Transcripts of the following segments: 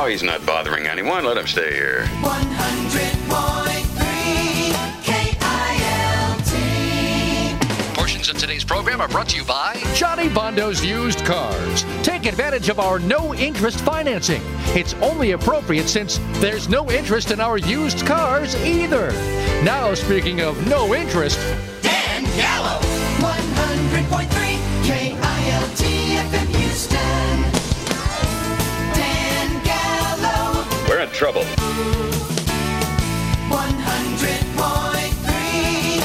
he's not bothering anyone. Let him stay here. 100.3 KILT. Portions of today's program are brought to you by Johnny Bondo's Used Cars. Take advantage of our no-interest financing. It's only appropriate since there's no interest in our used cars either. Now, speaking of no interest, Dan Gallo. 100.3 KILT FM Houston. Dan Gallo. We're in trouble. 100.3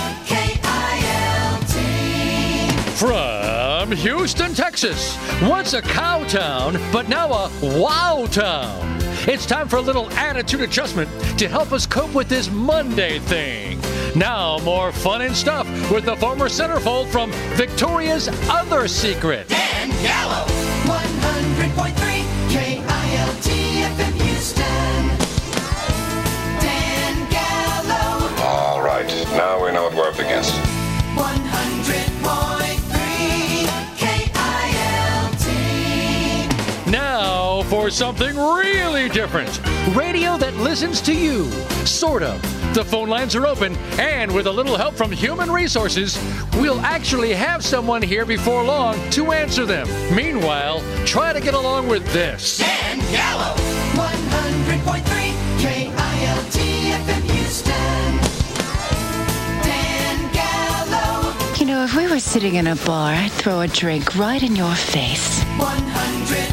KILT. from Houston, Texas. Once a cow town, but now a wow town. It's time for a little attitude adjustment to help us cope with this Monday thing. Now, more fun and stuff with the former centerfold from Victoria's Other Secret. Dan Gallo. 100.3 KILT FM Houston. Dan Gallo. All right, now we know what we're up against. 100.3 KILT. Now for something really different. Radio that listens to you. Sort of. The phone lines are open, and with a little help from Human Resources, we'll actually have someone here before long to answer them. Meanwhile, try to get along with this. Dan Gallo. 100.3 KILT FM Houston. Dan Gallo. You know, if we were sitting in a bar, I'd throw a drink right in your face. 100.